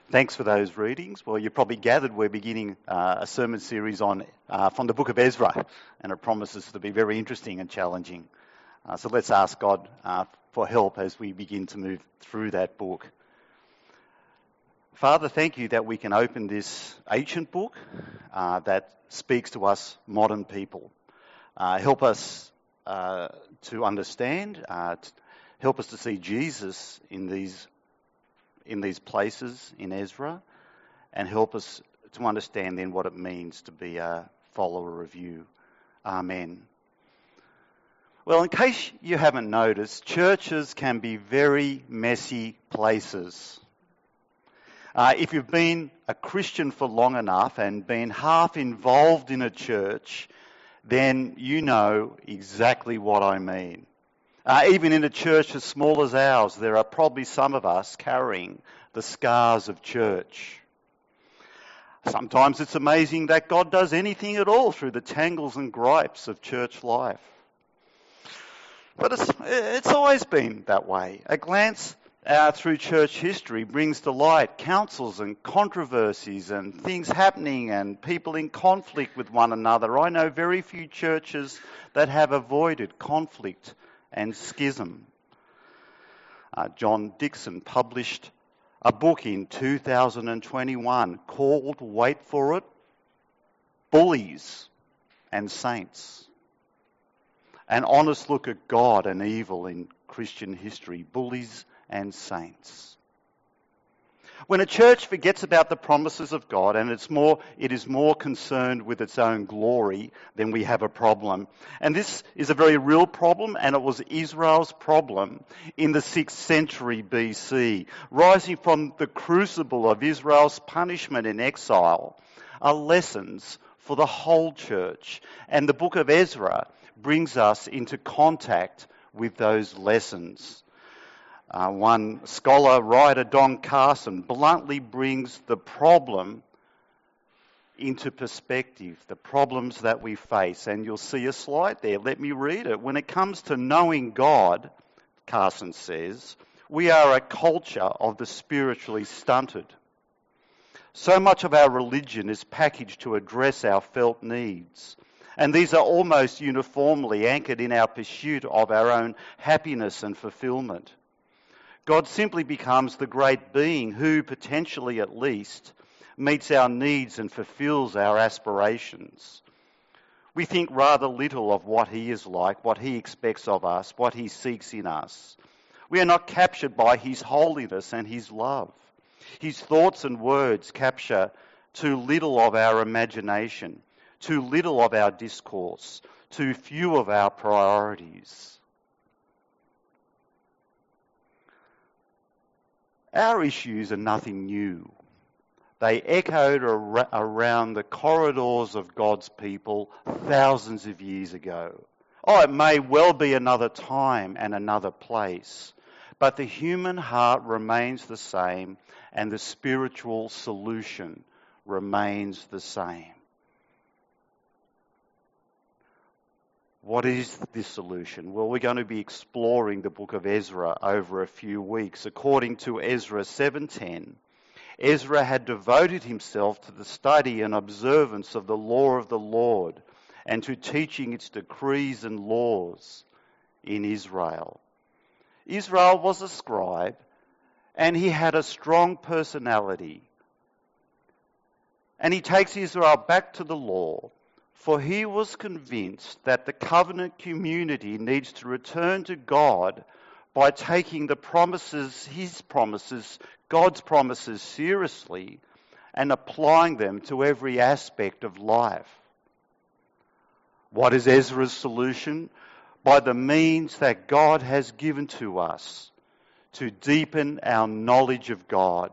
Thanks for those readings. Well, you probably gathered we're beginning a sermon series on from the book of Ezra, and it promises to be very interesting and challenging. So let's ask God for help as we begin to move through that book. Father, thank you that we can open this ancient book that speaks to us modern people. Help us to understand, help us to see Jesus in these places in Ezra, and help us to understand then what it means to be a follower of you. Amen. Well, in case you haven't noticed, churches can be very messy places. If you've been a Christian for long enough and been half involved in a church, then you know exactly what I mean. Even in a church as small as ours, there are probably some of us carrying the scars of church. Sometimes it's amazing that God does anything at all through the tangles and gripes of church life. But it's always been that way. A glance through church history brings to light councils and controversies and things happening and people in conflict with one another. I know very few churches that have avoided conflict and schism. John Dixon published a book in 2021 called, wait for it, Bullies and Saints. An honest look at God and evil in Christian history, bullies and saints. When a church forgets about the promises of God and it is more concerned with its own glory, then we have a problem. And this is a very real problem, and it was Israel's problem in the 6th century BC. Rising from the crucible of Israel's punishment in exile are lessons for the whole church. And the book of Ezra brings us into contact with those lessons. One scholar, writer Don Carson, bluntly brings the problem into perspective, the problems that we face. And you'll see a slide there. Let me read it. When it comes to knowing God, Carson says, we are a culture of the spiritually stunted. So much of our religion is packaged to address our felt needs. And these are almost uniformly anchored in our pursuit of our own happiness and fulfillment. God simply becomes the great being who, potentially at least, meets our needs and fulfills our aspirations. We think rather little of what he is like, what he expects of us, what he seeks in us. We are not captured by his holiness and his love. His thoughts and words capture too little of our imagination, too little of our discourse, too few of our priorities. Our issues are nothing new. They echoed around the corridors of God's people thousands of years ago. Oh, it may well be another time and another place, but the human heart remains the same and the spiritual solution remains the same. What is this solution? Well, we're going to be exploring the book of Ezra over a few weeks. According to Ezra 7:10, Ezra had devoted himself to the study and observance of the law of the Lord and to teaching its decrees and laws in Israel. Israel was a scribe and he had a strong personality. And he takes Israel back to the law, for he was convinced that the covenant community needs to return to God by taking the promises, his promises, God's promises seriously and applying them to every aspect of life. What is Ezra's solution? By the means that God has given to us to deepen our knowledge of God.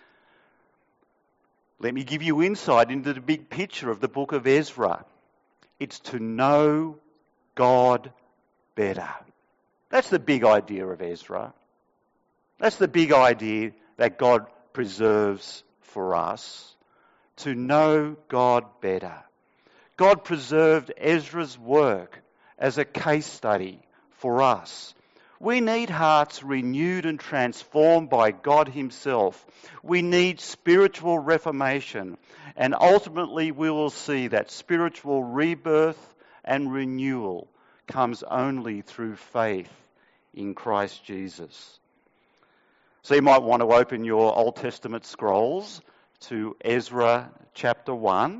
Let me give you insight into the big picture of the book of Ezra. It's to know God better. That's the big idea of Ezra. That's the big idea that God preserves for us. To know God better. God preserved Ezra's work as a case study for us. We need hearts renewed and transformed by God Himself. We need spiritual reformation. And ultimately we will see that spiritual rebirth and renewal comes only through faith in Christ Jesus. So you might want to open your Old Testament scrolls to Ezra chapter 1.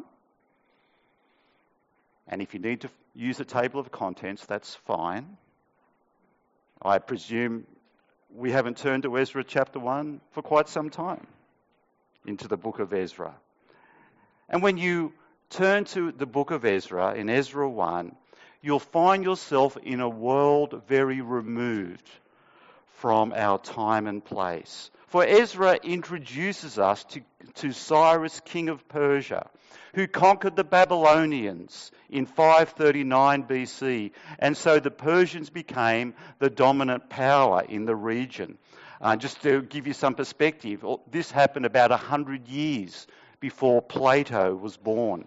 And if you need to use a table of contents, that's fine. I presume we haven't turned to Ezra chapter 1 for quite some time, into the book of Ezra. And when you turn to the book of Ezra, in Ezra 1, you'll find yourself in a world very removed from our time and place. For Ezra introduces us to Cyrus, king of Persia, who conquered the Babylonians in 539 BC. And so the Persians became the dominant power in the region. Just to give you some perspective, this happened about 100 years before Plato was born.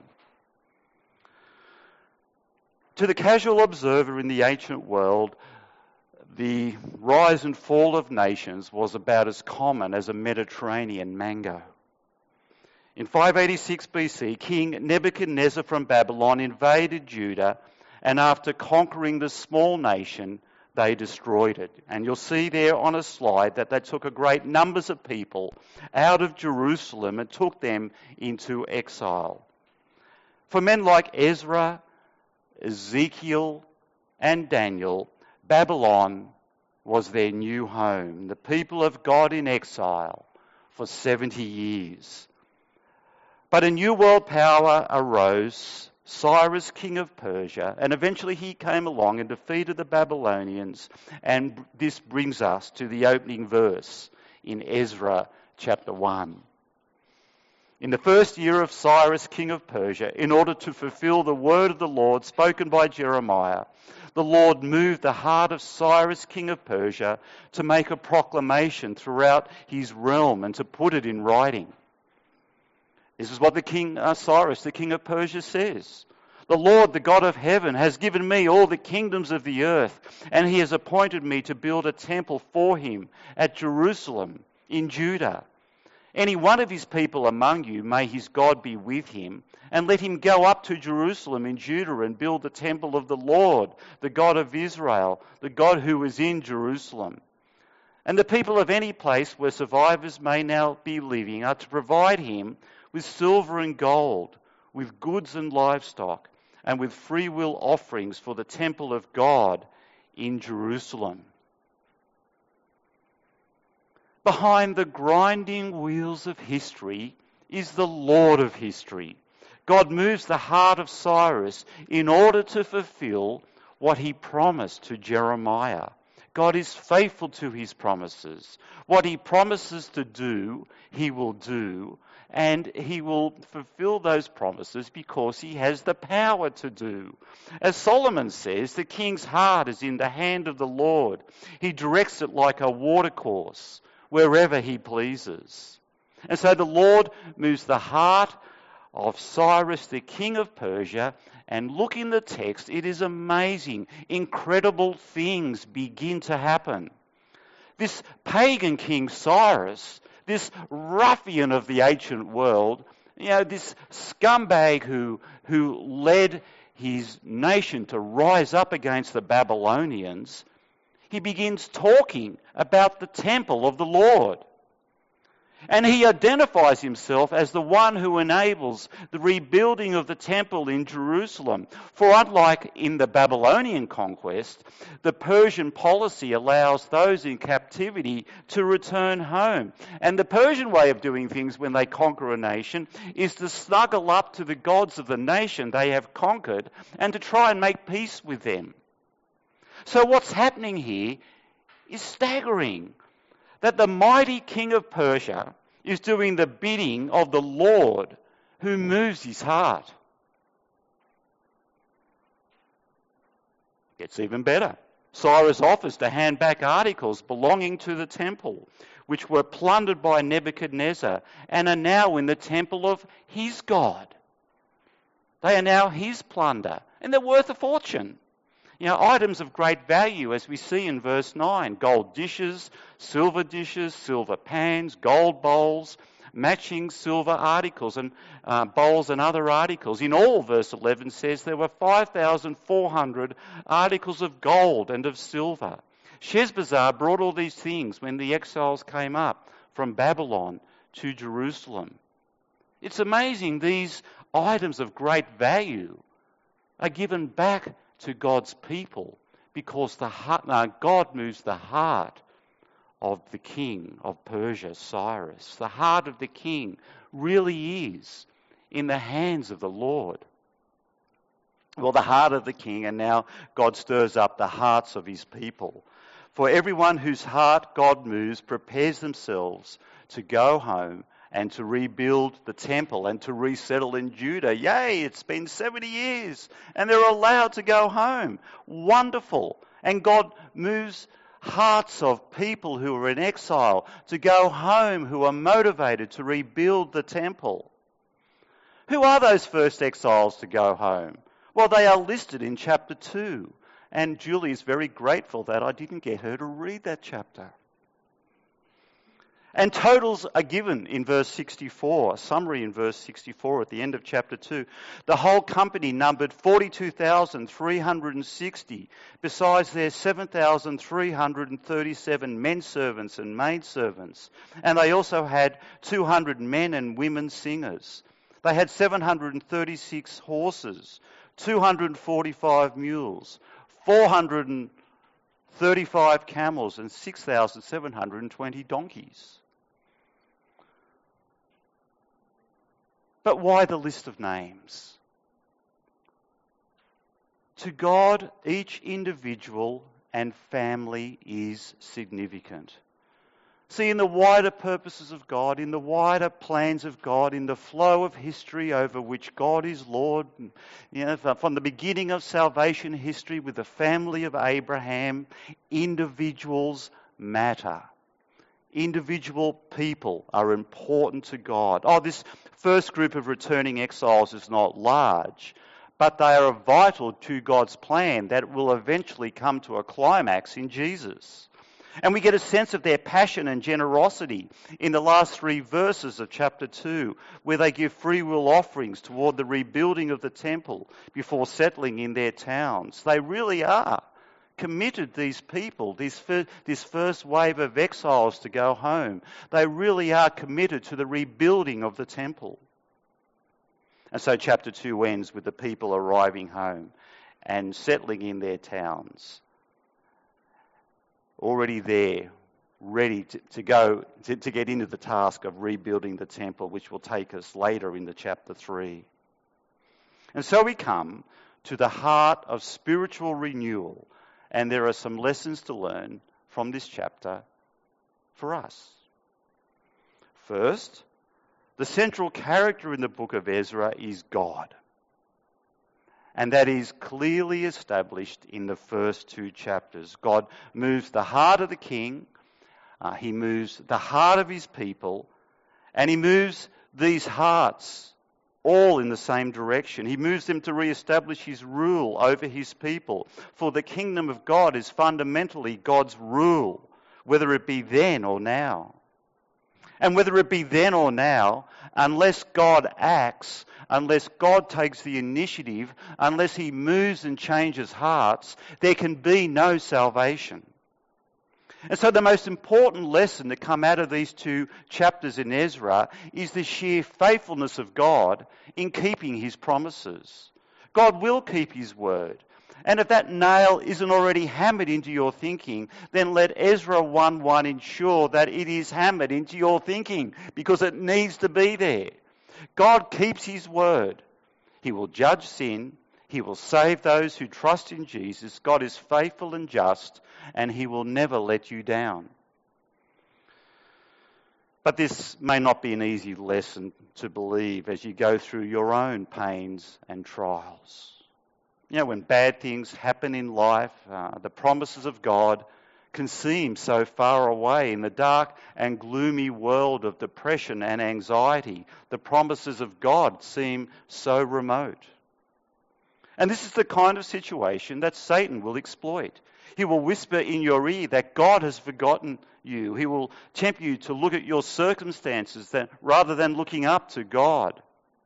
To the casual observer in the ancient world, the rise and fall of nations was about as common as a Mediterranean mango. In 586 BC, King Nebuchadnezzar from Babylon invaded Judah, and after conquering the small nation, they destroyed it. And you'll see there on a slide that they took a great numbers of people out of Jerusalem and took them into exile. For men like Ezra, Ezekiel, and Daniel, Babylon was their new home, the people of God in exile for 70 years. But a new world power arose, Cyrus, king of Persia, and eventually he came along and defeated the Babylonians. And this brings us to the opening verse in Ezra chapter 1. In the first year of Cyrus, king of Persia, in order to fulfill the word of the Lord spoken by Jeremiah, the Lord moved the heart of Cyrus, king of Persia, to make a proclamation throughout his realm and to put it in writing. This is what the king Cyrus, the king of Persia, says. The Lord, the God of heaven, has given me all the kingdoms of the earth, and he has appointed me to build a temple for him at Jerusalem in Judah. Any one of his people among you, may his God be with him, and let him go up to Jerusalem in Judah and build the temple of the Lord, the God of Israel, the God who is in Jerusalem. And the people of any place where survivors may now be living are to provide him with silver and gold, with goods and livestock, and with free will offerings for the temple of God in Jerusalem. Behind the grinding wheels of history is the Lord of history. God moves the heart of Cyrus in order to fulfill what he promised to Jeremiah. God is faithful to his promises. What he promises to do, he will do, and he will fulfill those promises because he has the power to do. As Solomon says, the king's heart is in the hand of the Lord. He directs it like a watercourse wherever he pleases. And so the Lord moves the heart of Cyrus, the king of Persia, and look in the text, it is amazing. Incredible things begin to happen. This pagan king Cyrus, this ruffian of the ancient world, this scumbag who led his nation to rise up against the Babylonians, he begins talking about the temple of the Lord. And he identifies himself as the one who enables the rebuilding of the temple in Jerusalem. For unlike in the Babylonian conquest, the Persian policy allows those in captivity to return home. And the Persian way of doing things when they conquer a nation is to snuggle up to the gods of the nation they have conquered and to try and make peace with them. So what's happening here is staggering. That the mighty king of Persia is doing the bidding of the Lord who moves his heart. Gets even better. Cyrus offers to hand back articles belonging to the temple, which were plundered by Nebuchadnezzar and are now in the temple of his God. They are now his plunder, and they're worth a fortune. Items of great value, as we see in verse 9. Gold dishes, silver pans, gold bowls, matching silver articles and bowls and other articles. In all, verse 11 says there were 5,400 articles of gold and of silver. Sheshbazzar brought all these things when the exiles came up from Babylon to Jerusalem. It's amazing these items of great value are given back to God's people because God moves the heart of the king of Persia, Cyrus. The heart of the king really is in the hands of the Lord. Well, the heart of the king, and now God stirs up the hearts of his people. For everyone whose heart God moves prepares themselves to go home and to rebuild the temple and to resettle in Judah. Yay, it's been 70 years and they're allowed to go home. Wonderful. And God moves hearts of people who are in exile to go home, who are motivated to rebuild the temple. Who are those first exiles to go home? Well, they are listed in chapter 2. And Julie is very grateful that I didn't get her to read that chapter. And totals are given in verse 64, a summary in verse 64 at the end of chapter 2. The whole company numbered 42,360, besides their 7,337 men servants and maid servants. And they also had 200 men and women singers. They had 736 horses, 245 mules, 435 camels, and 6,720 donkeys. But why the list of names? To God, each individual and family is significant. See, in the wider purposes of God, in the wider plans of God, in the flow of history over which God is Lord, from the beginning of salvation history with the family of Abraham, individuals matter. Individual people are important to God. This first group of returning exiles is not large, but they are vital to God's plan that will eventually come to a climax in Jesus. And we get a sense of their passion and generosity in the last 3 verses of chapter 2, where they give free will offerings toward the rebuilding of the temple before settling in their towns. They really are committed, these people, this first wave of exiles to go home. They really are committed to the rebuilding of the temple. And so chapter 2 ends with the people arriving home and settling in their towns. Already there, ready to get into the task of rebuilding the temple, which will take us later into chapter 3. And so we come to the heart of spiritual renewal, and there are some lessons to learn from this chapter for us. First, the central character in the book of Ezra is God. And that is clearly established in the first 2 chapters. God moves the heart of the king, he moves the heart of his people, and he moves these hearts all in the same direction. He moves them to re-establish his rule over his people. For the kingdom of God is fundamentally God's rule, whether it be then or now. And whether it be then or now, unless God acts, unless God takes the initiative, unless he moves and changes hearts, there can be no salvation. And so the most important lesson to come out of these 2 chapters in Ezra is the sheer faithfulness of God in keeping his promises. God will keep his word. And if that nail isn't already hammered into your thinking, then let Ezra 1:1 ensure that it is hammered into your thinking, because it needs to be there. God keeps his word. He will judge sin. He will save those who trust in Jesus. God is faithful and just, and he will never let you down. But this may not be an easy lesson to believe as you go through your own pains and trials. When bad things happen in life, the promises of God can seem so far away in the dark and gloomy world of depression and anxiety. The promises of God seem so remote. And this is the kind of situation that Satan will exploit. He will whisper in your ear that God has forgotten you. He will tempt you to look at your circumstances rather than looking up to God.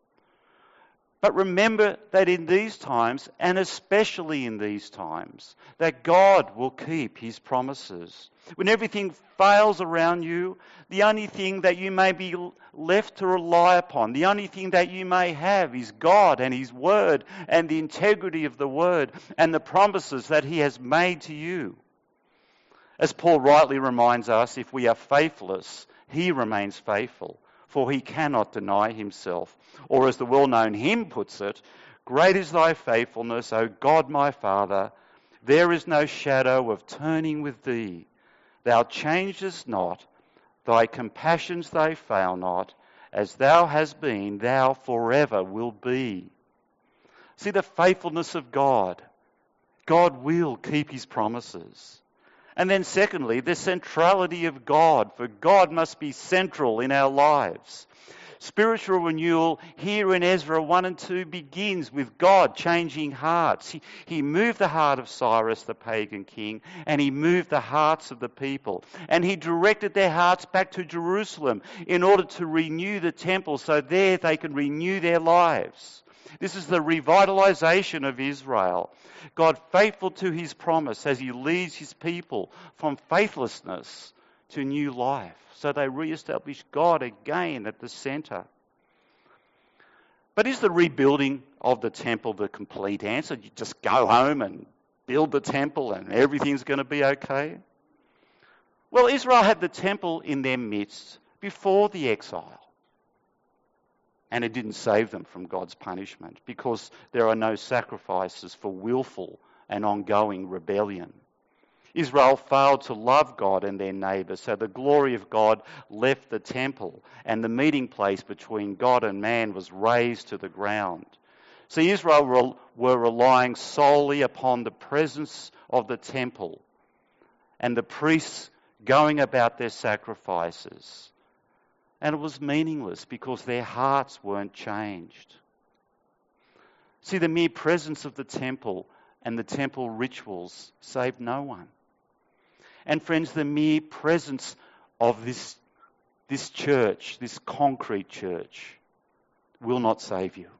But remember that in these times, and especially in these times, that God will keep his promises. When everything fails around you, the only thing that you may be left to rely upon, the only thing that you may have is God and his word and the integrity of the word and the promises that he has made to you. As Paul rightly reminds us, if we are faithless, he remains faithful, for he cannot deny himself. Or as the well-known hymn puts it, great is thy faithfulness, O God my Father. There is no shadow of turning with thee. Thou changest not, thy compassions they fail not. As thou hast been, thou forever will be. See the faithfulness of God. God will keep his promises. And then secondly, the centrality of God, for God must be central in our lives. Spiritual renewal here in Ezra 1 and 2 begins with God changing hearts. He moved the heart of Cyrus, the pagan king, and he moved the hearts of the people. And he directed their hearts back to Jerusalem in order to renew the temple so there they can renew their lives. This is the revitalization of Israel. God faithful to his promise as he leads his people from faithlessness to new life. So they re-establish God again at the centre. But is the rebuilding of the temple the complete answer? You just go home and build the temple and everything's going to be okay? Well, Israel had the temple in their midst before the exile. And it didn't save them from God's punishment because there are no sacrifices for willful and ongoing rebellion. Israel failed to love God and their neighbour, so the glory of God left the temple and the meeting place between God and man was razed to the ground. See, Israel were relying solely upon the presence of the temple and the priests going about their sacrifices. And it was meaningless because their hearts weren't changed. See, the mere presence of the temple and the temple rituals saved no one. And friends, the mere presence of this church, this concrete church, will not save you.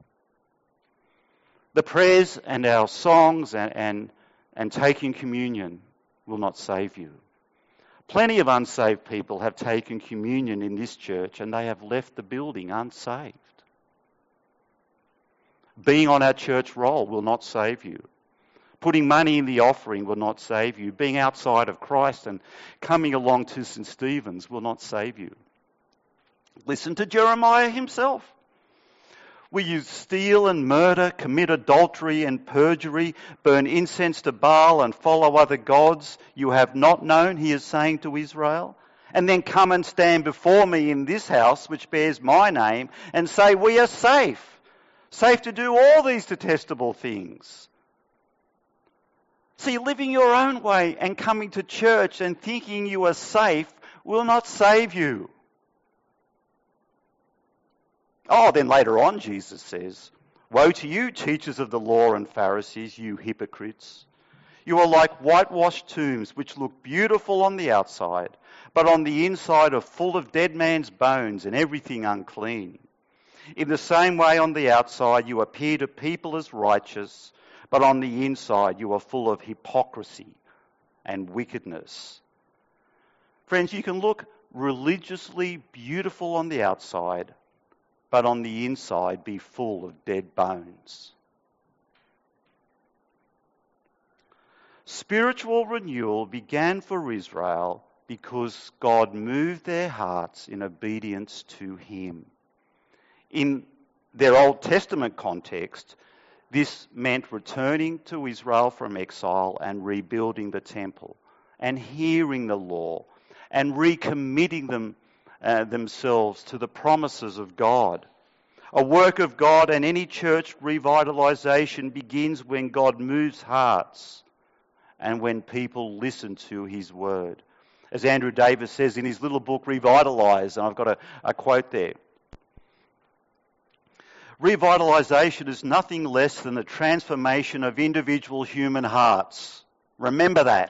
The prayers and our songs and taking communion will not save you. Plenty of unsaved people have taken communion in this church and they have left the building unsaved. Being on our church roll will not save you. Putting money in the offering will not save you. Being outside of Christ and coming along to St. Stephen's will not save you. Listen to Jeremiah himself. Will you steal and murder, commit adultery and perjury, burn incense to Baal and follow other gods you have not known, he is saying to Israel, and then come and stand before me in this house which bears my name and say, we are safe to do all these detestable things. See, living your own way and coming to church and thinking you are safe will not save you. Oh, then later on, Jesus says, woe to you, teachers of the law and Pharisees, you hypocrites. You are like whitewashed tombs, which look beautiful on the outside, but on the inside are full of dead man's bones and everything unclean. In the same way, on the outside, you appear to people as righteous, but on the inside, you are full of hypocrisy and wickedness. Friends, you can look religiously beautiful on the outside, but on the inside be full of dead bones. Spiritual renewal began for Israel because God moved their hearts in obedience to him. In their Old Testament context, this meant returning to Israel from exile and rebuilding the temple and hearing the law and recommitting themselves to the promises of God. A work of God and any church revitalization begins when God moves hearts and when people listen to his word. As Andrew Davis says in his little book, Revitalize, and I've got a quote there. Revitalisation is nothing less than the transformation of individual human hearts. Remember that.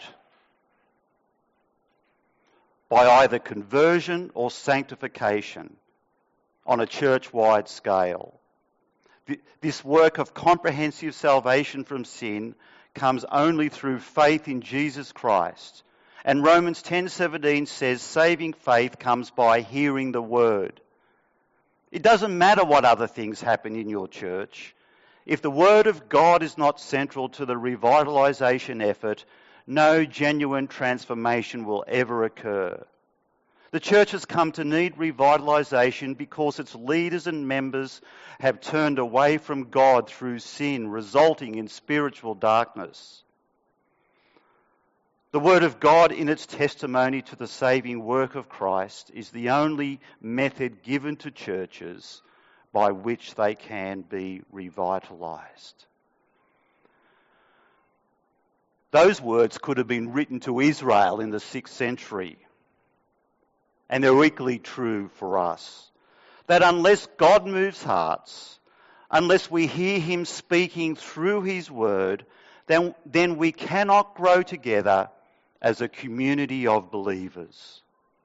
By either conversion or sanctification on a church-wide scale. This work of comprehensive salvation from sin comes only through faith in Jesus Christ. And Romans 10:17 says saving faith comes by hearing the word. It doesn't matter what other things happen in your church. If the word of God is not central to the revitalisation effort, no genuine transformation will ever occur. The church has come to need revitalisation because its leaders and members have turned away from God through sin, resulting in spiritual darkness. The Word of God in its testimony to the saving work of Christ is the only method given to churches by which they can be revitalised. Those words could have been written to Israel in the 6th century. And they're equally true for us. That unless God moves hearts, unless we hear him speaking through his word, then we cannot grow together as a community of believers.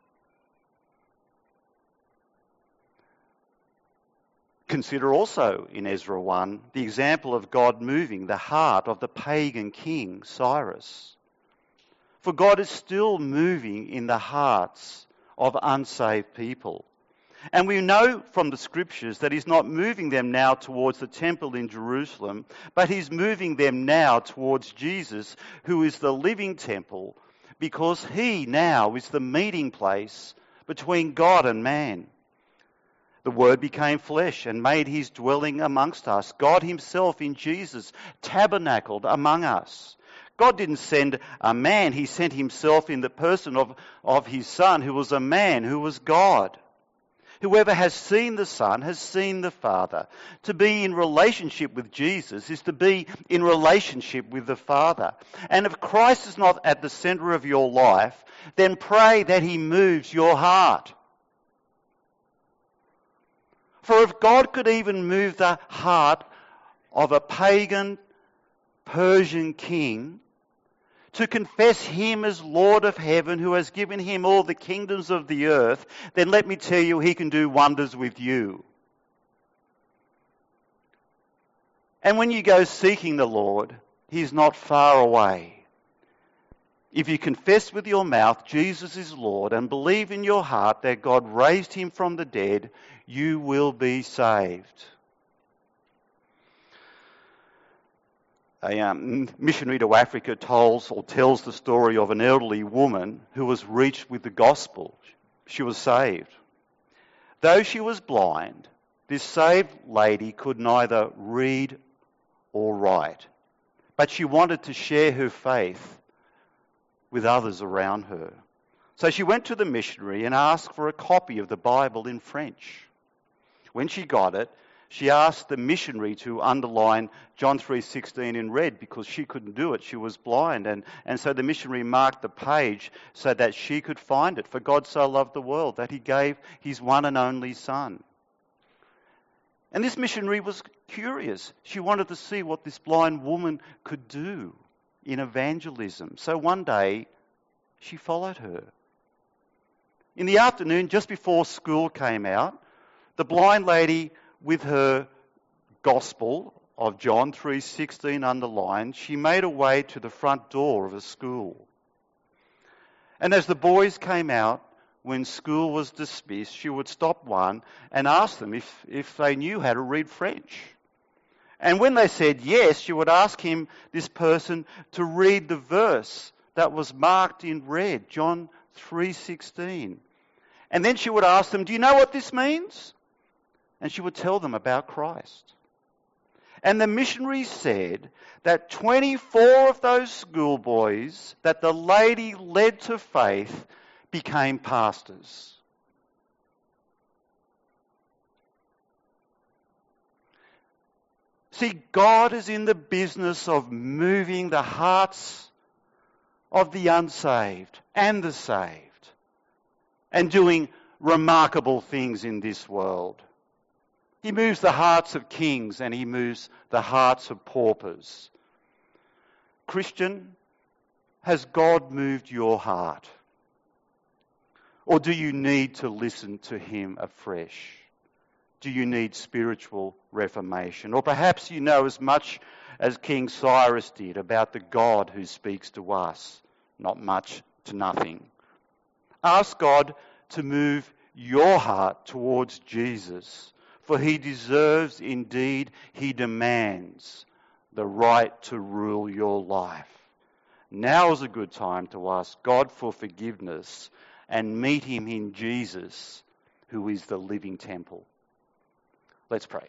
Consider also in Ezra 1 the example of God moving the heart of the pagan king Cyrus. For God is still moving in the hearts of unsaved people. And we know from the scriptures that he's not moving them now towards the temple in Jerusalem, but he's moving them now towards Jesus, who is the living temple, because he now is the meeting place between God and man. The Word became flesh and made his dwelling amongst us. God himself in Jesus tabernacled among us. God didn't send a man, he sent himself in the person of his Son, who was a man, who was God. Whoever has seen the Son has seen the Father. To be in relationship with Jesus is to be in relationship with the Father. And if Christ is not at the centre of your life, then pray that he moves your heart. For if God could even move the heart of a pagan Persian king to confess him as Lord of heaven, who has given him all the kingdoms of the earth, then let me tell you, he can do wonders with you. And when you go seeking the Lord, he's not far away. If you confess with your mouth Jesus is Lord and believe in your heart that God raised him from the dead, you will be saved. A missionary to Africa tells the story of an elderly woman who was reached with the gospel. She was saved. Though she was blind, this saved lady could neither read or write, but she wanted to share her faith with others around her. So she went to the missionary and asked for a copy of the Bible in French. When she got it, she asked the missionary to underline John 3:16 in red because she couldn't do it. She was blind. And so the missionary marked the page so that she could find it. For God so loved the world that he gave his one and only Son. And this missionary was curious. She wanted to see what this blind woman could do in evangelism. So one day, she followed her. In the afternoon, just before school came out, the blind lady, with her gospel of John 3:16 underlined, she made her way to the front door of a school. And as the boys came out, when school was dismissed, she would stop one and ask them if they knew how to read French. And when they said yes, she would ask this person, to read the verse that was marked in red, John 3:16. And then she would ask them, do you know what this means? And she would tell them about Christ. And the missionary said that 24 of those schoolboys that the lady led to faith became pastors. See, God is in the business of moving the hearts of the unsaved and the saved and doing remarkable things in this world. He moves the hearts of kings and he moves the hearts of paupers. Christian, has God moved your heart? Or do you need to listen to him afresh? Do you need spiritual reformation? Or perhaps you know as much as King Cyrus did about the God who speaks to us. Not much to nothing. Ask God to move your heart towards Jesus, for he deserves, indeed, he demands the right to rule your life. Now is a good time to ask God for forgiveness and meet him in Jesus, who is the living temple. Let's pray.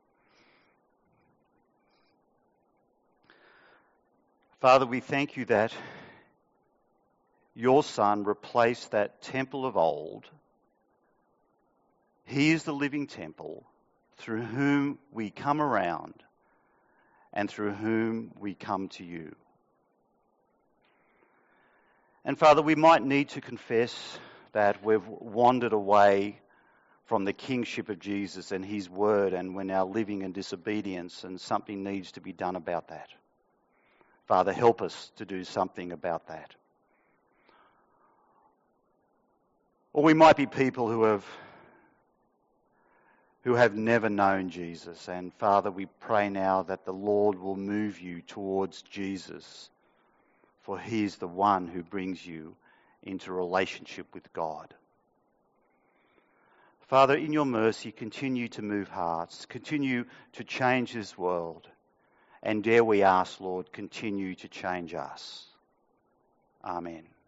Father, we thank you that your Son replaced that temple of old. He is the living temple through whom we come around and through whom we come to you. And Father, we might need to confess that we've wandered away from the kingship of Jesus and his word, and we're now living in disobedience, and something needs to be done about that. Father, help us to do something about that. Or we might be people who have never known Jesus, and Father, we pray now that the Lord will move you towards Jesus, for he is the one who brings you into relationship with God. Father, in your mercy, continue to move hearts, continue to change this world, and dare we ask, Lord, continue to change us. Amen.